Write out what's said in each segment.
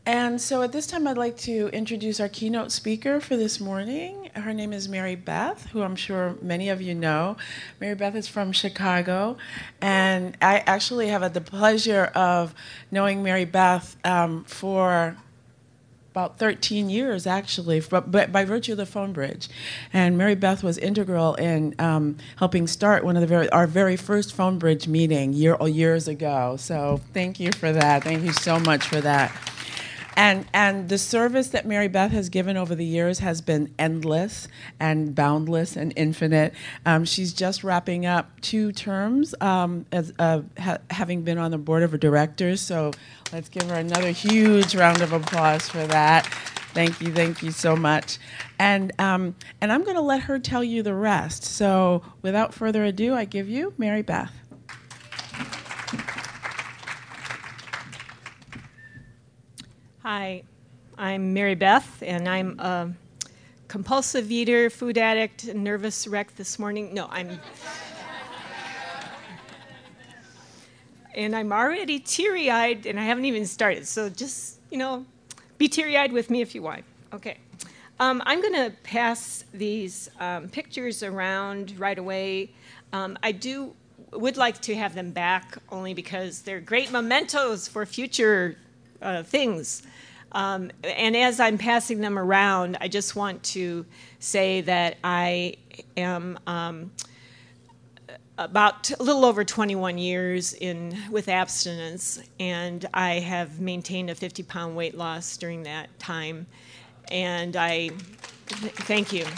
And so at this time, I'd like to introduce our keynote speaker for this morning. Her name is Mary Beth, who I'm sure many of you know. Mary Beth is from Chicago, and I actually have had the pleasure of knowing Mary Beth for about 13 years, actually, but by virtue of the phone bridge. And Mary Beth was integral in helping start one of our very first phone bridge meeting years ago. So thank you for that. Thank you so much for that. And the service that Mary Beth has given over the years has been endless and boundless and infinite. She's just wrapping up 2 terms having been on the board of directors. So let's give her another huge round of applause for that. Thank you so much. And I'm going to let her tell you the rest. So without further ado, I give you Mary Beth. Hi, I'm Mary Beth, and I'm a compulsive eater, food addict, and nervous wreck this morning. No, and I'm already teary-eyed, and I haven't even started. So just, be teary-eyed with me if you want. Okay. I'm going to pass these pictures around right away. I would like to have them back only because they're great mementos for future things. And as I'm passing them around, I just want to say that I am about a little over 21 years with abstinence, and I have maintained a 50-pound weight loss during that time. And thank you,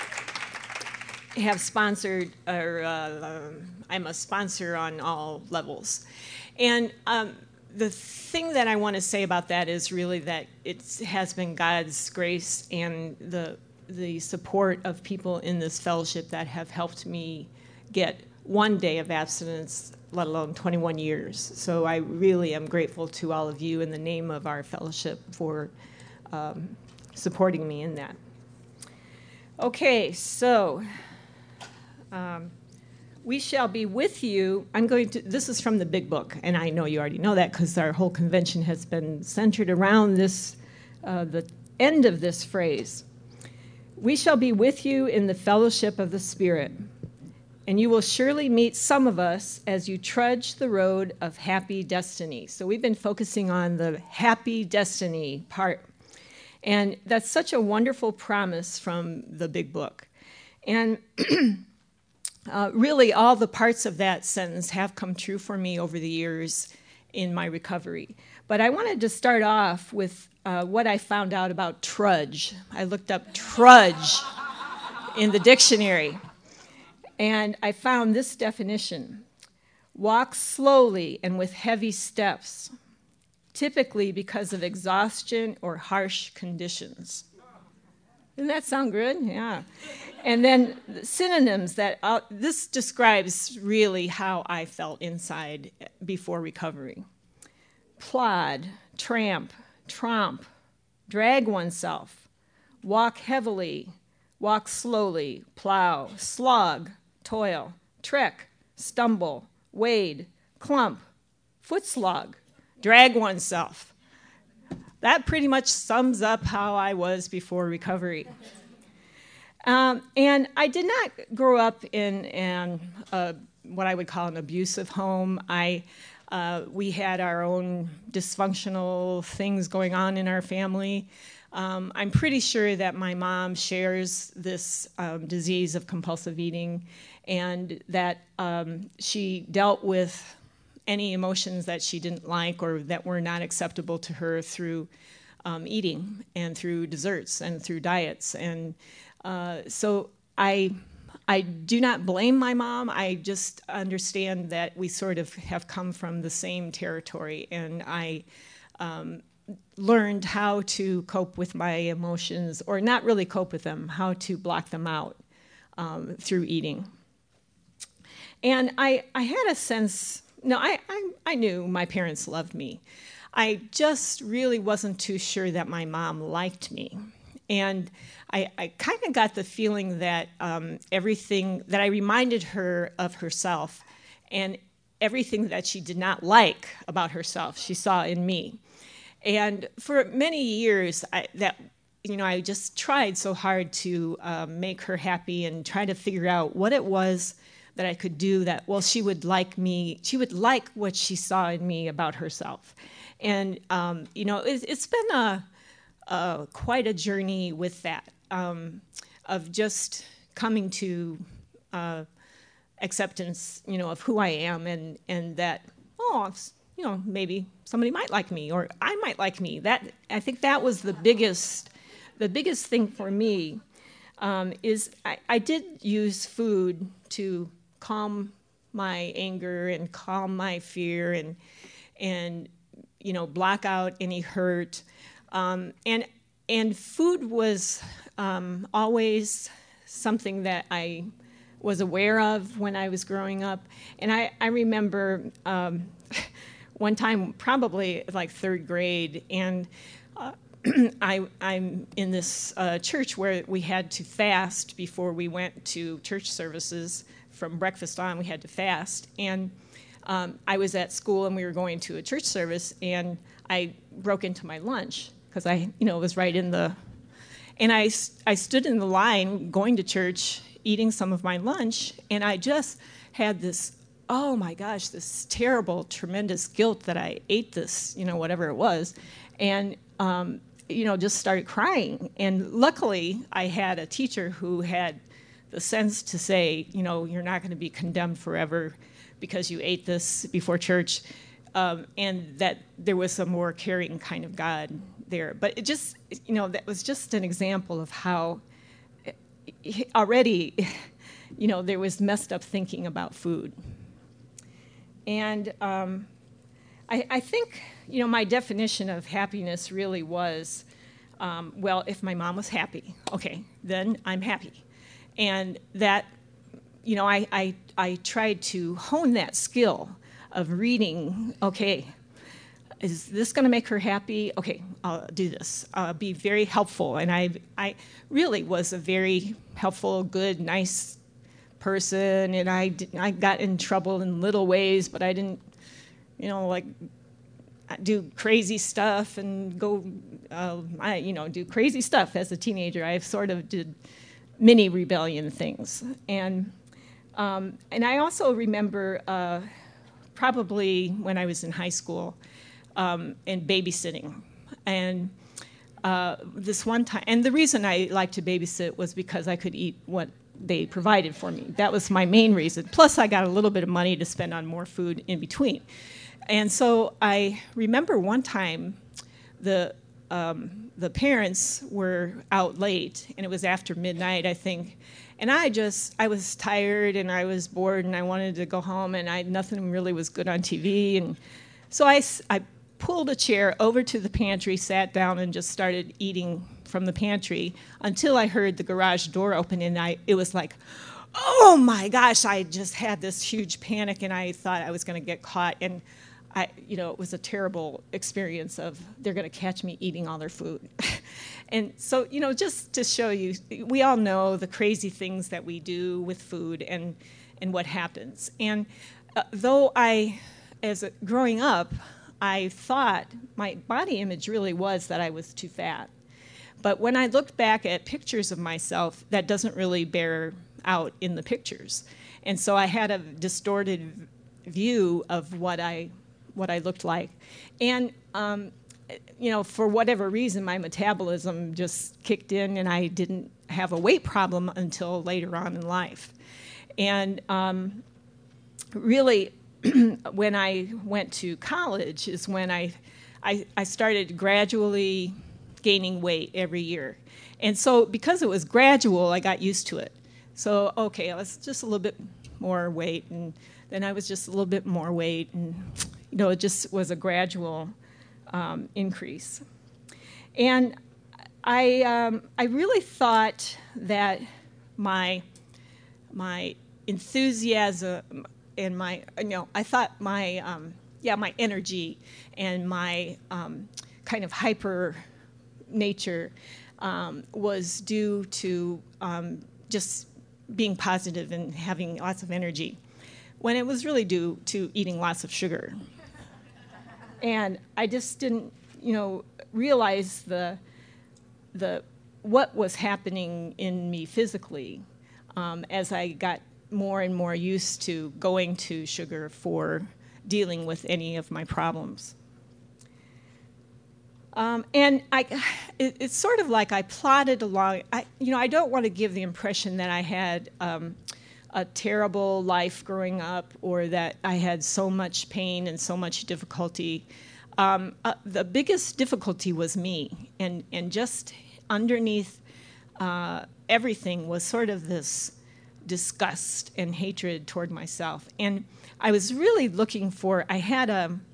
have sponsored, I'm a sponsor on all levels. And the thing that I want to say about that is really that it has been God's grace and the support of people in this fellowship that have helped me get one day of abstinence, let alone 21 years. So I really am grateful to all of you in the name of our fellowship for supporting me in that. Okay, so we shall be with you. This is from the Big Book, and I know you already know that because our whole convention has been centered around this, the end of this phrase. We shall be with you in the fellowship of the Spirit, and you will surely meet some of us as you trudge the road of happy destiny. So we've been focusing on the happy destiny part. And that's such a wonderful promise from the Big Book. And really, all the parts of that sentence have come true for me over the years in my recovery. But I wanted to start off with what I found out about trudge. I looked up trudge in the dictionary, and I found this definition: walk slowly and with heavy steps, typically because of exhaustion or harsh conditions. Doesn't that sound good? Yeah. And then the synonyms this describes really how I felt inside before recovery. Plod, tramp, tromp, drag oneself, walk heavily, walk slowly, plow, slog, toil, trek, stumble, wade, clump, foot slog, drag oneself. That pretty much sums up how I was before recovery. And I did not grow up in what I would call an abusive home. We had our own dysfunctional things going on in our family. I'm pretty sure that my mom shares this disease of compulsive eating, and that she dealt with any emotions that she didn't like or that were not acceptable to her through eating and through desserts and through diets. And so I do not blame my mom. I just understand that we sort of have come from the same territory, and I learned how to cope with my emotions, or not really cope with them, how to block them out through eating. And I had a sense, I knew my parents loved me. I just really wasn't too sure that my mom liked me. And I kind of got the feeling that everything, that I reminded her of herself, and everything that she did not like about herself, she saw in me. And for many years, I just tried so hard to make her happy and try to figure out what it was that I could do that, well, she would like me, she would like what she saw in me about herself. And, it's been quite a journey with that, of just coming to acceptance, of who I am, and that, maybe somebody might like me, or I might like me. I think that was the biggest thing for me. Is I did use food to calm my anger and calm my fear and block out any hurt. And food was always something that I was aware of when I was growing up. And I remember one time, probably like third grade, and I'm in this church where we had to fast before we went to church services. From breakfast on, we had to fast. And I was at school, and we were going to a church service, and I broke into my lunch because I was right in the... And I stood in the line going to church, eating some of my lunch, and I just had this, oh my gosh, this terrible, tremendous guilt that I ate this, whatever it was, and just started crying. And luckily, I had a teacher who had the sense to say, you're not going to be condemned forever because you ate this before church, and that there was a more caring kind of God there. But it just, that was just an example of how already, there was messed up thinking about food. And I think, my definition of happiness really was, if my mom was happy, okay, then I'm happy. And that, I tried to hone that skill of reading, okay, is this going to make her happy? Okay, I'll do this. I'll be very helpful. And I really was a very helpful, good, nice person. And I got in trouble in little ways, but I didn't, do crazy stuff and go, do crazy stuff as a teenager. I sort of did mini rebellion things. And I also remember probably when I was in high school, and babysitting. And this one time, and the reason I liked to babysit was because I could eat what they provided for me. That was my main reason. Plus, I got a little bit of money to spend on more food in between. And so I remember one time the parents were out late, and it was after midnight, I think. And I was tired, and I was bored, and I wanted to go home, and nothing really was good on TV. And so I pulled a chair over to the pantry, sat down, and just started eating from the pantry until I heard the garage door open, and it was like, oh my gosh, I just had this huge panic, and I thought I was going to get caught. And it was a terrible experience of they're going to catch me eating all their food. And so, just to show you, we all know the crazy things that we do with food and what happens. And though growing up, I thought my body image really was that I was too fat. But when I looked back at pictures of myself, that doesn't really bear out in the pictures. And so I had a distorted view of what I looked like. And, for whatever reason, my metabolism just kicked in, and I didn't have a weight problem until later on in life. And really, when I went to college is when I started gradually gaining weight every year. And so because it was gradual, I got used to it. So, okay, I was just a little bit more weight, and then I was just a little bit more weight, and it just was a gradual increase. And I really thought that my enthusiasm and my energy and my kind of hyper nature was due to just being positive and having lots of energy, when it was really due to eating lots of sugar. And I just didn't realize the what was happening in me physically as I got more and more used to going to sugar for dealing with any of my problems. And it's sort of like I plodded along. I don't want to give the impression that I had a terrible life growing up or that I had so much pain and so much difficulty. The biggest difficulty was me, and just underneath everything was sort of this disgust and hatred toward myself. And I was really looking for, I had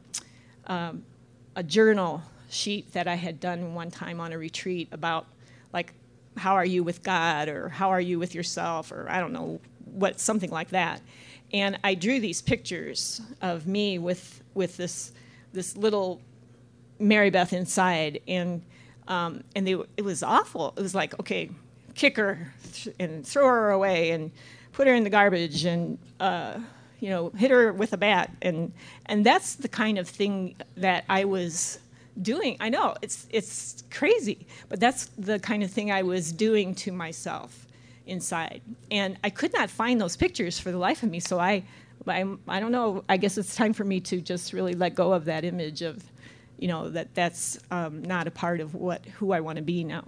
a journal sheet that I had done one time on a retreat about, like, how are you with God, or how are you with yourself, or I don't know, something like that. And I drew these pictures of me with this little Mary Beth inside, and it was awful. It was like, okay, kick her and throw her away and put her in the garbage and hit her with a bat, and that's the kind of thing that I was doing. I know it's crazy, but that's the kind of thing I was doing to myself inside, and I could not find those pictures for the life of me. So I don't know. I guess it's time for me to just really let go of that image of, that's not a part of who I want to be now.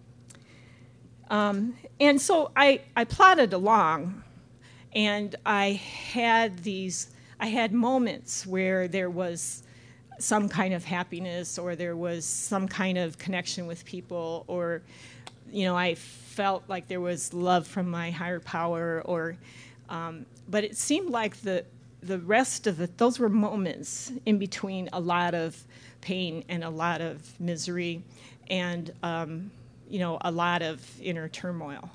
And so I plodded along, and I had moments where there was some kind of happiness, or there was some kind of connection with people, or I felt like there was love from my higher power, but it seemed like the rest of it, those were moments in between a lot of pain and a lot of misery and a lot of inner turmoil.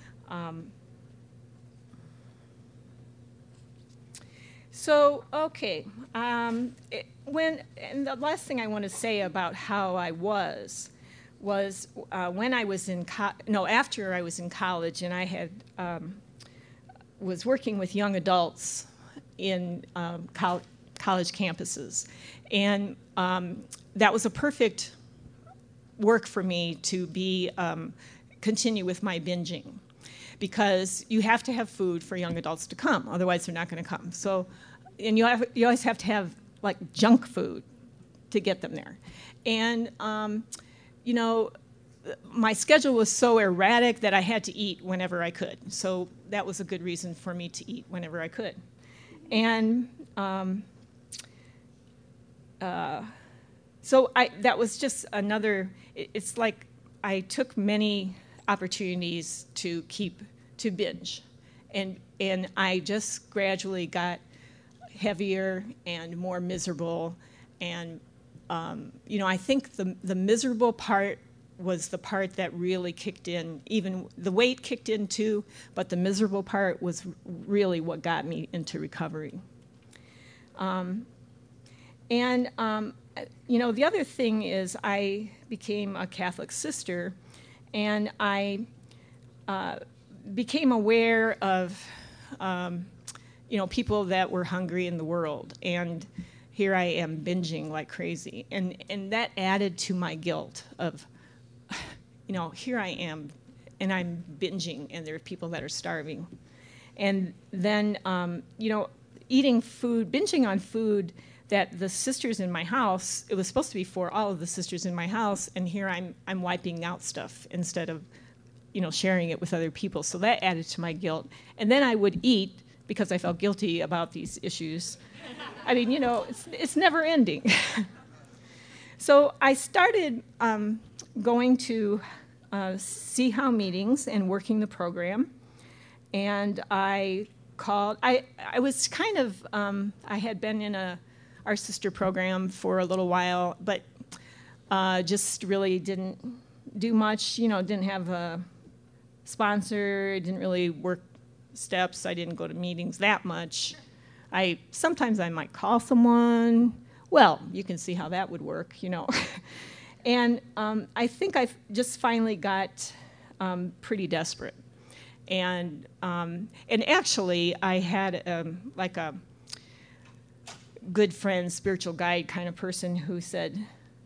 So, okay, and the last thing I want to say about how I was when I was after I was in college, and I had was working with young adults in college campuses, and that was a perfect work for me to be continue with my binging, because you have to have food for young adults to come, otherwise they're not going to come. So, and you always have to have like junk food to get them there, and my schedule was so erratic that I had to eat whenever I could. So that was a good reason for me to eat whenever I could, and so that was just another. It's like I took many opportunities to binge, and I just gradually got heavier and more miserable, and I think the miserable part was the part that really kicked in. Even the weight kicked in too, but the miserable part was really what got me into recovery. The other thing is I became a Catholic sister, and I became aware of people that were hungry in the world, and here I am binging like crazy, and that added to my guilt of, here I am, and I'm binging, and there are people that are starving, and then eating food, binging on food that the sisters in my house, it was supposed to be for all of the sisters in my house, and here I'm wiping out stuff instead of sharing it with other people. So that added to my guilt, and then I would eat because I felt guilty about these issues. I mean, it's never ending. So I started going to See How meetings and working the program, and I was kind of, I had been in our sister program for a little while, but just really didn't do much, didn't have a sponsor, didn't really work steps. I didn't go to meetings that much. Sometimes I might call someone. Well, you can see how that would work, And I think I just finally got pretty desperate. And actually, I had like a good friend, spiritual guide kind of person who said,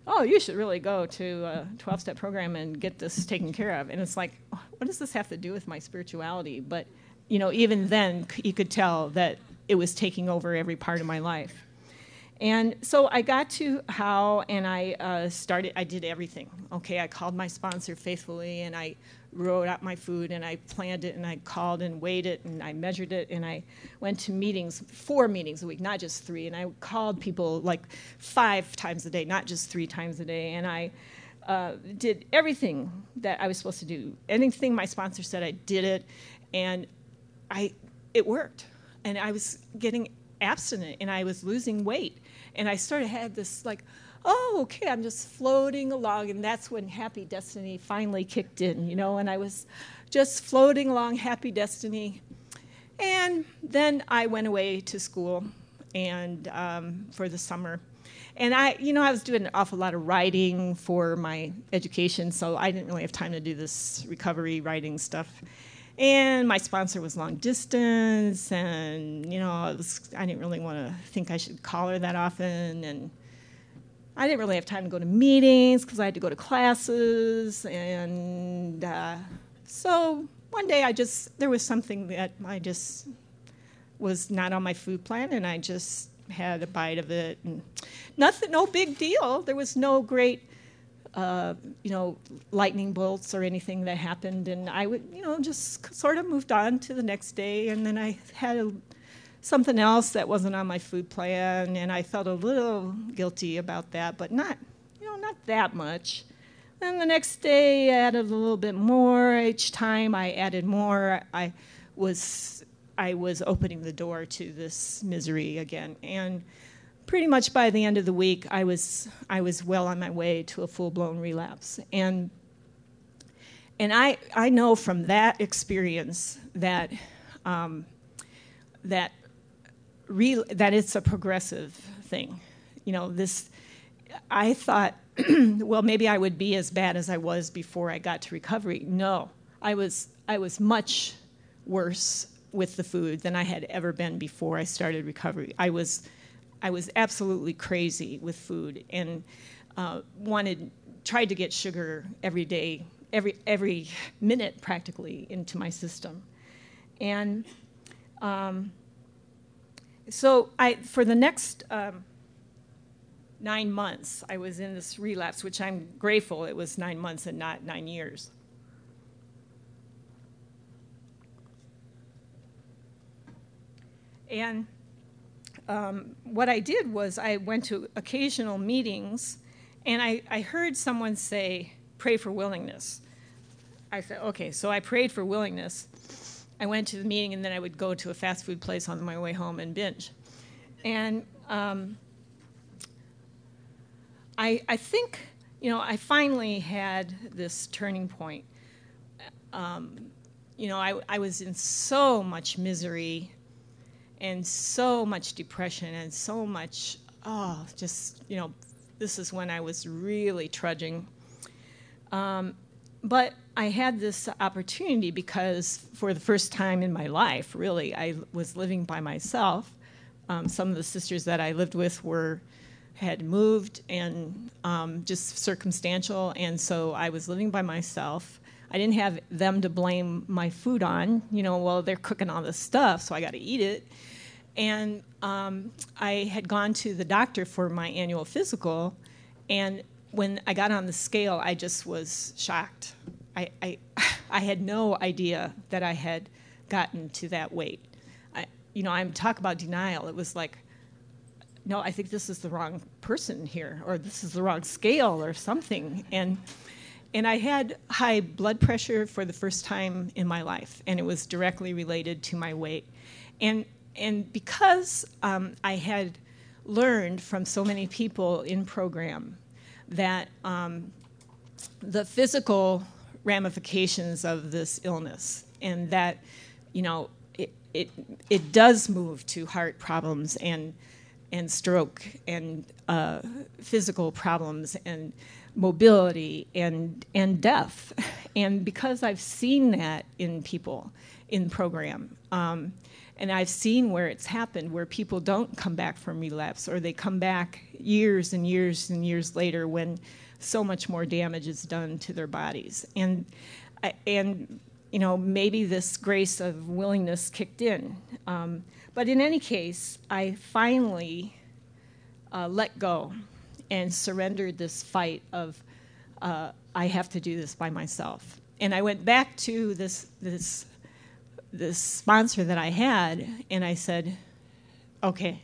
oh, you should really go to a 12-step program and get this taken care of. And it's like, what does this have to do with my spirituality? But, even then, you could tell that it was taking over every part of my life. And so I got to Howe, and I did everything. Okay, I called my sponsor faithfully, and I wrote out my food, and I planned it, and I called and weighed it, and I measured it, and I went to meetings, 4 meetings a week, not just 3. And I called people like 5 times a day, not just 3 times a day. And I did everything that I was supposed to do. Anything my sponsor said, I did it, and it worked. And I was getting abstinent, and I was losing weight. And I had this like, oh, okay, I'm just floating along. And that's when Happy Destiny finally kicked in, and I was just floating along Happy Destiny. And then I went away to school and for the summer. And I was doing an awful lot of writing for my education, so I didn't really have time to do this recovery writing stuff. And my sponsor was long distance, and I didn't really want to think I should call her that often, and I didn't really have time to go to meetings because I had to go to classes. And so one day there was something that I just was not on my food plan, and I just had a bite of it, and no big deal. There was no great lightning bolts or anything that happened, and I would, just sort of moved on to the next day. And then I had something else that wasn't on my food plan, and I felt a little guilty about that, but not that much. Then the next day, I added a little bit more. Each time I added more, I was opening the door to this misery again. And pretty much by the end of the week, I was well on my way to a full-blown relapse. And I know from that experience that that it's a progressive thing. I thought, well, maybe I would be as bad as I was before I got to recovery. No, I was much worse with the food than I had ever been before I started recovery. I was absolutely crazy with food, and tried to get sugar every day, every minute practically into my system. And so for the next 9 months, I was in this relapse, which I'm grateful it was 9 months and not 9 years. And what I did was I went to occasional meetings, and I heard someone say, pray for willingness. I said, okay, so I prayed for willingness. I went to the meeting, and then I would go to a fast food place on my way home and binge. And I think, I finally had this turning point. I was in so much misery and so much depression and so much, this is when I was really trudging. But I had this opportunity because for the first time in my life, really, I was living by myself. Some of the sisters that I lived with had moved, and just circumstantial, and so I was living by myself. I didn't have them to blame my food on. They're cooking all this stuff, so I got to eat it. And I had gone to the doctor for my annual physical, and when I got on the scale, I just was shocked. I had no idea that I had gotten to that weight. I'm talk about denial. It was like, no, I think this is the wrong person here, or this is the wrong scale or something. And I had high blood pressure for the first time in my life, and it was directly related to my weight. And because I had learned from so many people in program that the physical ramifications of this illness, and that it does move to heart problems and stroke and physical problems and mobility and death. And because I've seen that in people in program, And I've seen where it's happened, where people don't come back from relapse, or they come back years and years and years later when so much more damage is done to their bodies. And maybe this grace of willingness kicked in. But in any case, I finally let go and surrendered this fight of I have to do this by myself. And I went back to this sponsor that I had, and I said, okay,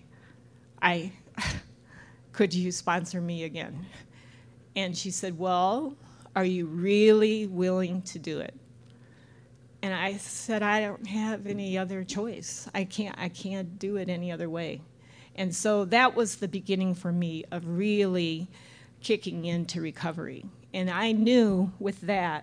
could you sponsor me again? And she said, well, are you really willing to do it? And I said, I don't have any other choice. I can't do it any other way. And so that was the beginning for me of really kicking into recovery. And I knew with that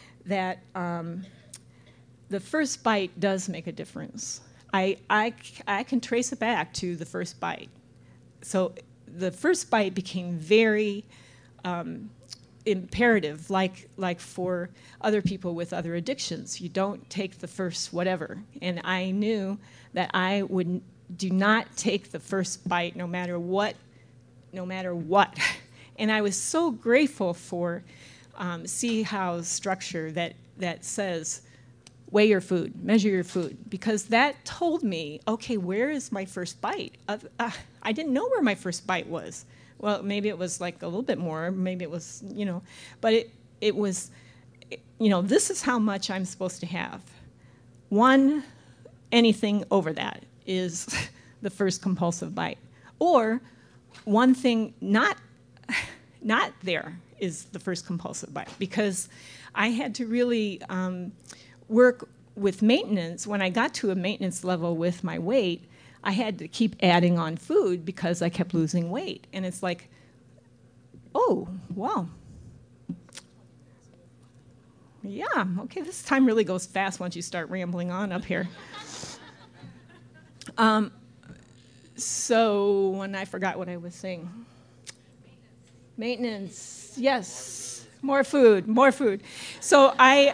the first bite does make a difference. I can trace it back to the first bite. So the first bite became very imperative, like for other people with other addictions. You don't take the first whatever. And I knew that I would do not take the first bite no matter what. And I was so grateful for See How's structure that says, weigh your food, measure your food, because that told me, okay, where is my first bite? I didn't know where my first bite was. Well, maybe it was like a little bit more, maybe it was, but it was, this is how much I'm supposed to have. Anything over that is the first compulsive bite. Or one thing not there is the first compulsive bite, because I had to really work with maintenance. When I got to a maintenance level with my weight, I had to keep adding on food because I kept losing weight. And it's like, oh, wow. Yeah, okay, this time really goes fast once you start rambling on up here. So when I forgot what I was saying. Maintenance, yes. More food. So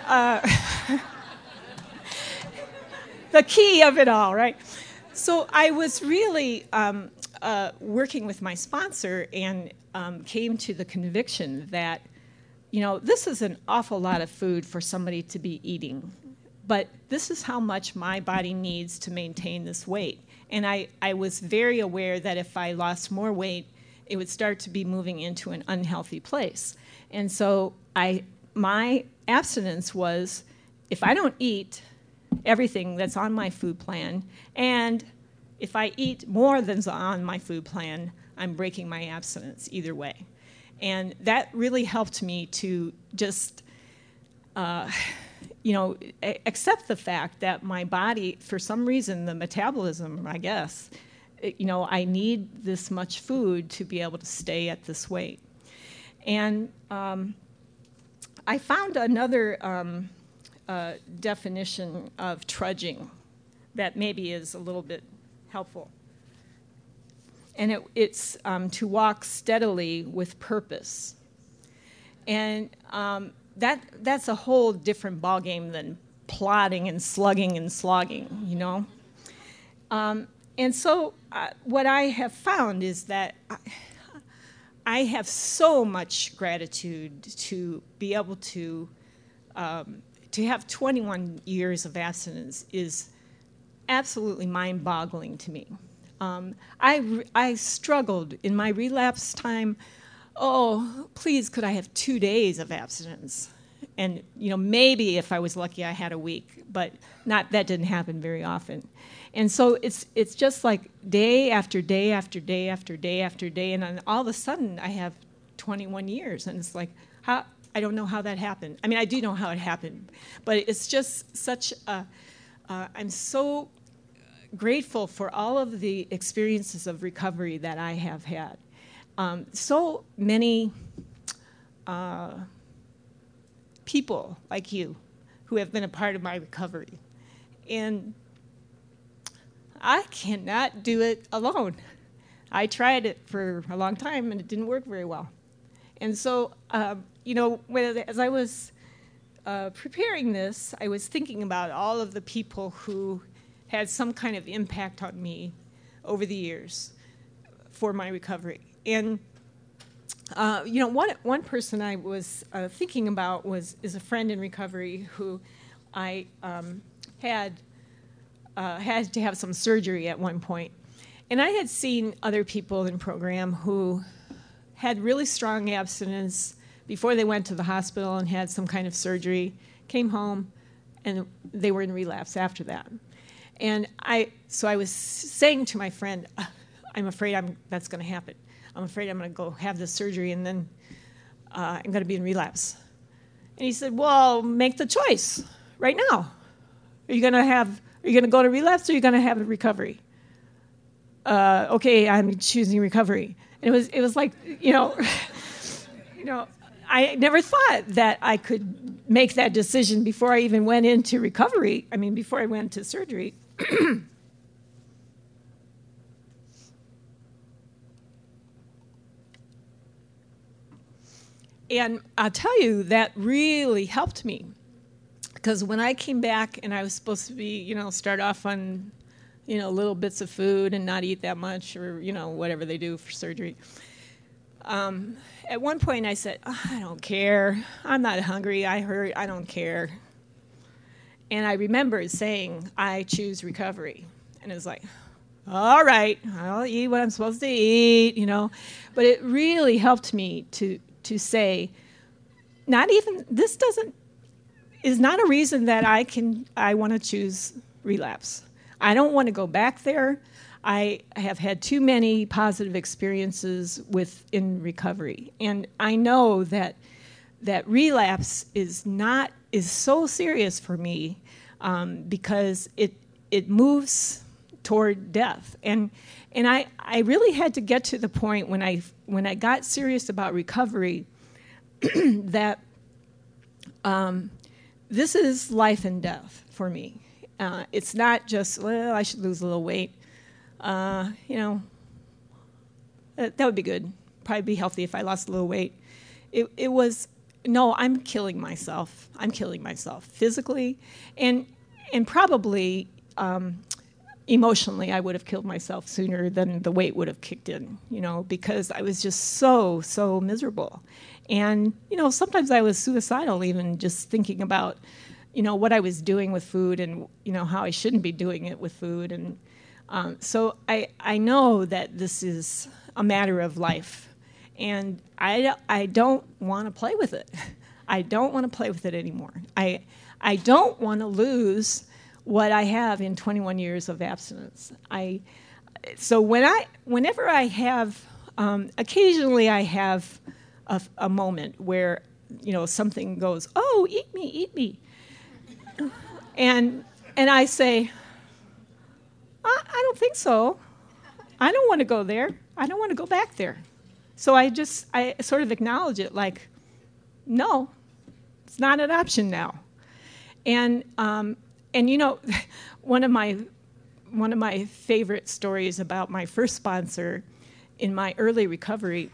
the key of it all, right? So I was really working with my sponsor and came to the conviction that, this is an awful lot of food for somebody to be eating, but this is how much my body needs to maintain this weight. And I was very aware that if I lost more weight, it would start to be moving into an unhealthy place. And so my abstinence was, if I don't eat everything that's on my food plan, and if I eat more than's on my food plan, I'm breaking my abstinence either way. And that really helped me to just, accept the fact that my body, for some reason, the metabolism, I guess, I need this much food to be able to stay at this weight. And I found another definition of trudging that maybe is a little bit helpful. And it's to walk steadily with purpose. And that's a whole different ballgame than plodding and slugging and slogging, And so what I have found is that I have so much gratitude to be able to have 21 years of abstinence is absolutely mind-boggling to me. I struggled in my relapse time. Oh, please, could I have 2 days of abstinence? And maybe if I was lucky, I had a week, but that didn't happen very often. And so it's just like day after day after day after day after day, and then all of a sudden I have 21 years, and it's like, I don't know how that happened. I mean, I do know how it happened, but it's just such a. I'm so grateful for all of the experiences of recovery that I have had. So many people like you who have been a part of my recovery. And I cannot do it alone. I tried it for a long time and it didn't work very well. And so, as I was preparing this, I was thinking about all of the people who had some kind of impact on me over the years for my recovery. And one person I was thinking about is a friend in recovery who I had to have some surgery at one point. And I had seen other people in the program who had really strong abstinence before they went to the hospital and had some kind of surgery, came home, and they were in relapse after that. And so I was saying to my friend, I'm afraid that's going to happen. I'm afraid I'm going to go have this surgery, and then I'm going to be in relapse. And he said, well, make the choice right now. Are you going to go to relapse, or are you going to have a recovery? Okay, I'm choosing recovery. And it was like, I never thought that I could make that decision before I even went into recovery. I mean, before I went to surgery. And I'll tell you, that really helped me. Because when I came back and I was supposed to be, start off on, little bits of food and not eat that much, or, whatever they do for surgery. At one point I said, I don't care. I'm not hungry. I don't care. And I remembered saying, I choose recovery. And it was like, all right, I'll eat what I'm supposed to eat, But it really helped me to say, is not a reason that I want to choose relapse. I don't want to go back there. I have had too many positive experiences in recovery. And I know that relapse is so serious for me because it moves toward death. And I really had to get to the point when I got serious about recovery that this is life and death for me. It's not just, well, I should lose a little weight. That would be good. Probably be healthy if I lost a little weight. It was, no, I'm killing myself. I'm killing myself physically, and probably emotionally. I would have killed myself sooner than the weight would have kicked in. Because I was just so miserable, and sometimes I was suicidal even just thinking about what I was doing with food and how I shouldn't be doing it with food. And so I know that this is a matter of life, and I don't want to play with it. I don't want to play with it anymore. I don't want to lose what I have in 21 years of abstinence. So whenever I have, occasionally I have a moment where something goes, oh, eat me. And I say, I don't think so. I don't want to go there. I don't want to go back there. So I sort of acknowledge it like, no, it's not an option now. And one of my favorite stories about my first sponsor in my early recovery,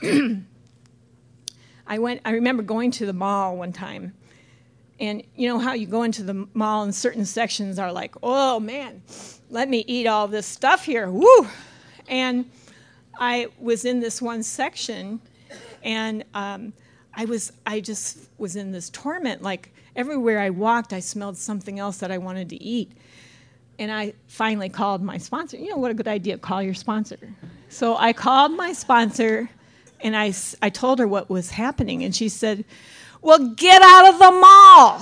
I remember going to the mall one time. And you know how you go into the mall and certain sections are like, oh man, let me eat all this stuff here, woo! And I was in this one section, and I just was in this torment. Like everywhere I walked, I smelled something else that I wanted to eat. And I finally called my sponsor. What a good idea, call your sponsor. So I called my sponsor, and I told her what was happening, and she said, well, get out of the mall.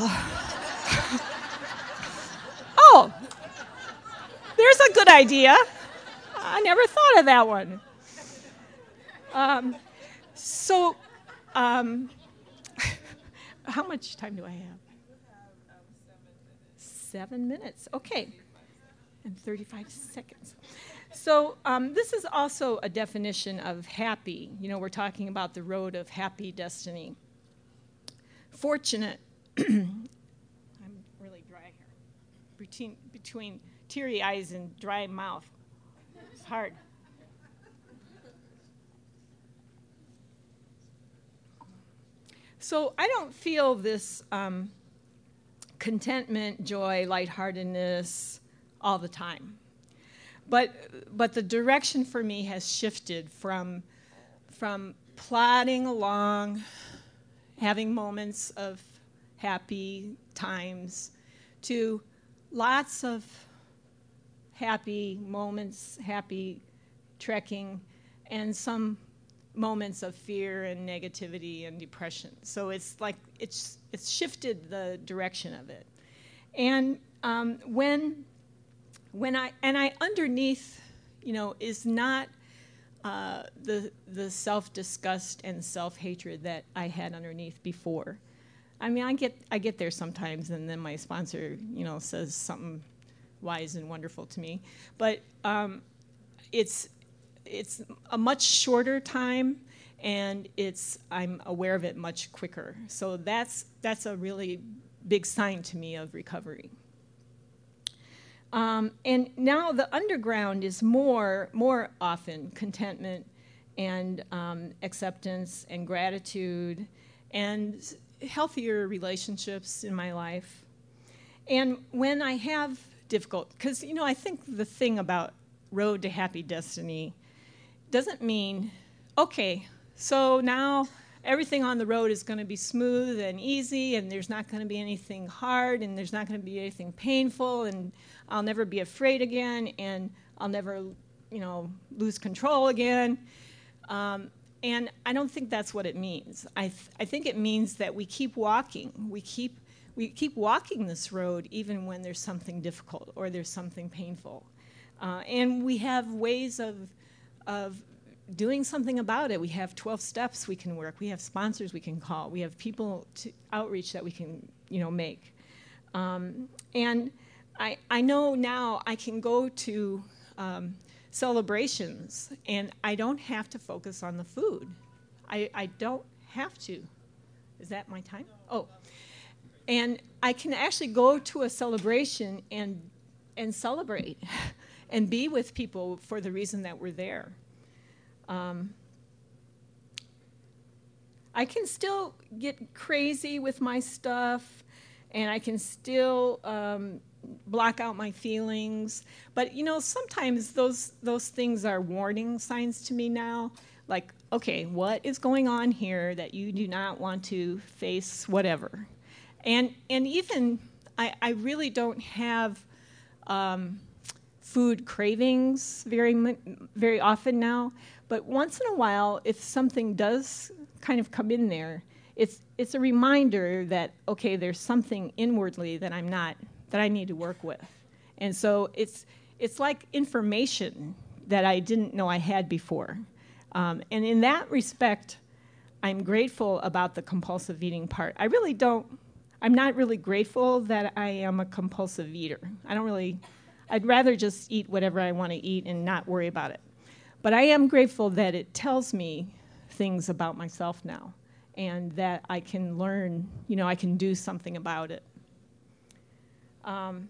Oh, there's a good idea. I never thought of that one. How much time do I have? 7 minutes. Okay. And 35 seconds. So this is also a definition of happy. We're talking about the road of happy destiny. Fortunate, I'm really dry here, between teary eyes and dry mouth. It's hard. So I don't feel this contentment, joy, lightheartedness, all the time. But the direction for me has shifted from plodding along, having moments of happy times, to lots of happy moments, happy trekking, and some moments of fear and negativity and depression. So it's like it's shifted the direction of it. And when I underneath, is not the self-disgust and self-hatred that I had underneath before. I mean, I get there sometimes, and then my sponsor, says something wise and wonderful to me. But it's a much shorter time, and I'm aware of it much quicker. So that's a really big sign to me of recovery. And now the underground is more often contentment and acceptance and gratitude and healthier relationships in my life. And when I have difficult, because I think the thing about Road to Happy Destiny doesn't mean, okay, so now everything on the road is going to be smooth and easy, and there's not going to be anything hard, and there's not going to be anything painful, and I'll never be afraid again, and I'll never, lose control again. And I don't think that's what it means. I think it means that we keep walking. We keep walking this road even when there's something difficult or there's something painful. And we have ways of doing something about it. We have 12 steps we can work. We have sponsors we can call. We have people to outreach that we can, make. And I know now I can go to celebrations, and I don't have to focus on the food. I don't have to. Is that my time? Oh. And I can actually go to a celebration and celebrate and be with people for the reason that we're there. I can still get crazy with my stuff, and I can still block out my feelings. But sometimes those things are warning signs to me now. Like, okay, what is going on here that you do not want to face? Whatever. And even I really don't have food cravings very often now. But once in a while, if something does kind of come in there, it's a reminder that, okay, there's something inwardly that I need to work with. And so it's like information that I didn't know I had before. And in that respect, I'm grateful about the compulsive eating part. I'm not really grateful that I am a compulsive eater. I'd rather just eat whatever I want to eat and not worry about it. But I am grateful that it tells me things about myself now, and that I can learn, I can do something about it. I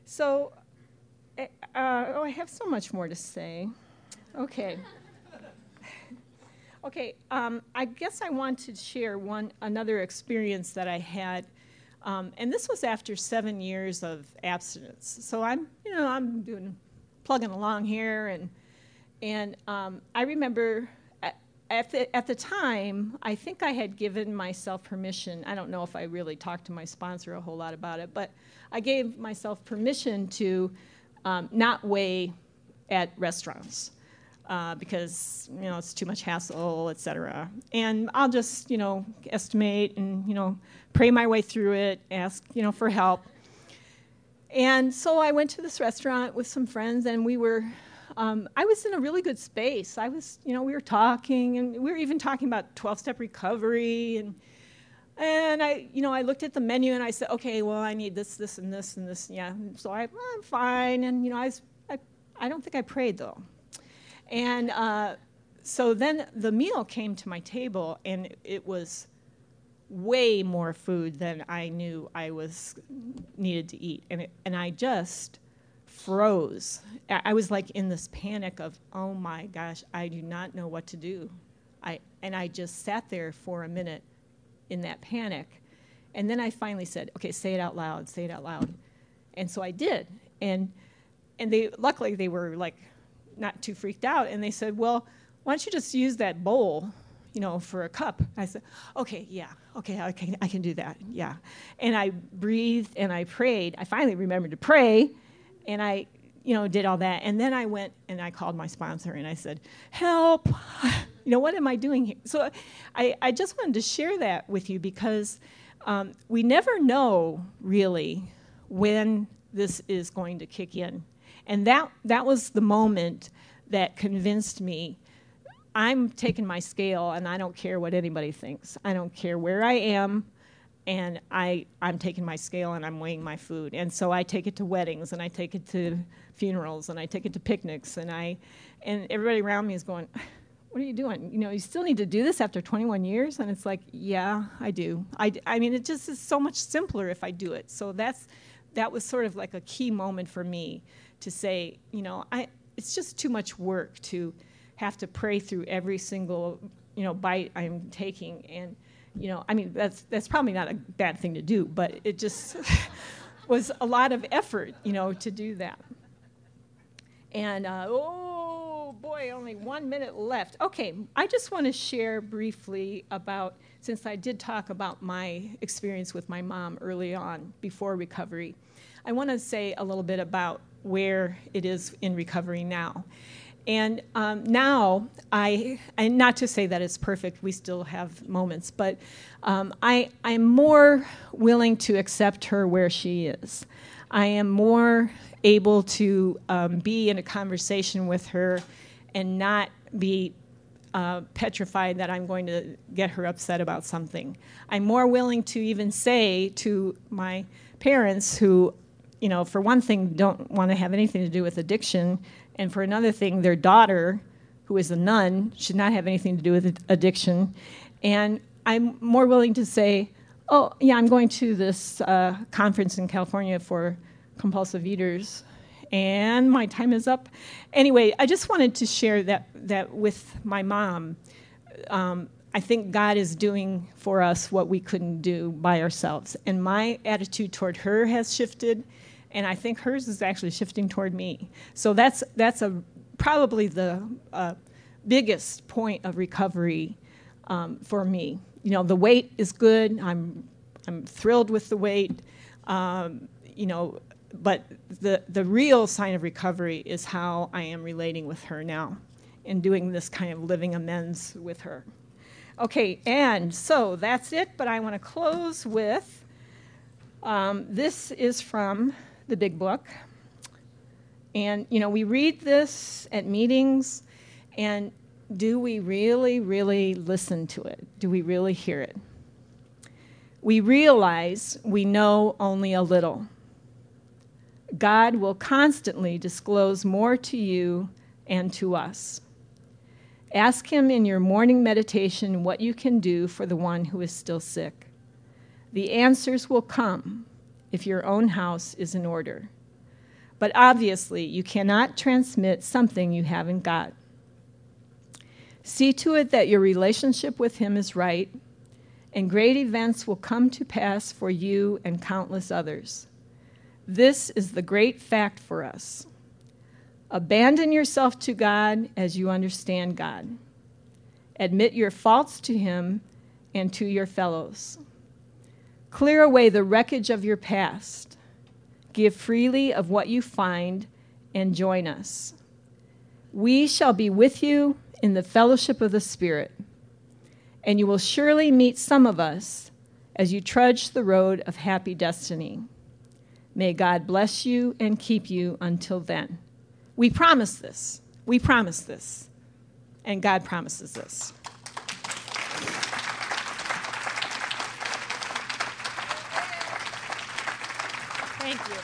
have so much more to say. Okay. Okay, I guess I want to share another experience that I had, and this was after 7 years of abstinence. So I'm plugging along here, and I remember at the time, I think I had given myself permission. I don't know if I really talked to my sponsor a whole lot about it, but I gave myself permission to not weigh at restaurants because it's too much hassle, et cetera. And I'll just estimate and pray my way through it, ask for help. And so I went to this restaurant with some friends, and we were. I was in a really good space. We were talking, and we were even talking about 12-step recovery, and I looked at the menu and I said, okay, well, I need this, this, and this, and this, yeah. So I'm fine, and I don't think I prayed though, and so then the meal came to my table, and it was way more food than I knew I needed to eat, and I just froze. I was like in this panic of, oh my gosh, I do not know what to do. I just sat there for a minute in that panic. And then I finally said, okay, say it out loud, say it out loud. And so I did. And And luckily they were like not too freaked out, and they said, well, why don't you just use that bowl, for a cup? I said, okay, yeah, okay, I can do that, yeah. And I breathed and I prayed. I finally remembered to pray, and I, did all that. And then I went and I called my sponsor and I said, help, what am I doing here? So I just wanted to share that with you because we never know really when this is going to kick in. And that was the moment that convinced me I'm taking my scale and I don't care what anybody thinks. I don't care where I am, and I'm taking my scale and I'm weighing my food. And so I take it to weddings, and I take it to funerals, and I take it to picnics, and everybody around me is going, what are you doing? You still need to do this after 21 years? And it's like, yeah, I do. I mean, it just is so much simpler if I do it. So that was sort of like a key moment for me to say, it's just too much work to have to pray through every single, bite I'm taking. And, I mean, that's probably not a bad thing to do, but it just was a lot of effort, to do that. And, oh boy, only 1 minute left. Okay, I just want to share briefly about, since I did talk about my experience with my mom early on, before recovery, I want to say a little bit about where it is in recovery now. And now, and not to say that it's perfect, we still have moments, but I'm more willing to accept her where she is. I am more able to be in a conversation with her and not be petrified that I'm going to get her upset about something. I'm more willing to even say to my parents who, for one thing, don't want to have anything to do with addiction, and for another thing, their daughter, who is a nun, should not have anything to do with addiction. And I'm more willing to say, oh, yeah, I'm going to this conference in California for compulsive eaters, and my time is up. Anyway, I just wanted to share that with my mom. I think God is doing for us what we couldn't do by ourselves. And my attitude toward her has shifted, and I think hers is actually shifting toward me. So that's probably the biggest point of recovery for me. The weight is good. I'm thrilled with the weight. But the real sign of recovery is how I am relating with her now and doing this kind of living amends with her. Okay, and so that's it, but I want to close with, this is from the Big Book. And, we read this at meetings, and do we really, really listen to it? Do we really hear it? We realize we know only a little. God will constantly disclose more to you and to us. Ask him in your morning meditation what you can do for the one who is still sick. The answers will come if your own house is in order. But obviously, you cannot transmit something you haven't got. See to it that your relationship with him is right, and great events will come to pass for you and countless others. This is the great fact for us. Abandon yourself to God as you understand God. Admit your faults to him and to your fellows. Clear away the wreckage of your past. Give freely of what you find and join us. We shall be with you in the fellowship of the Spirit, and you will surely meet some of us as you trudge the road of happy destiny. May God bless you and keep you until then. We promise this. We promise this. And God promises this. Thank you.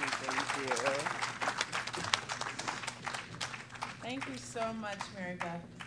Thank you so much, Mary Beth.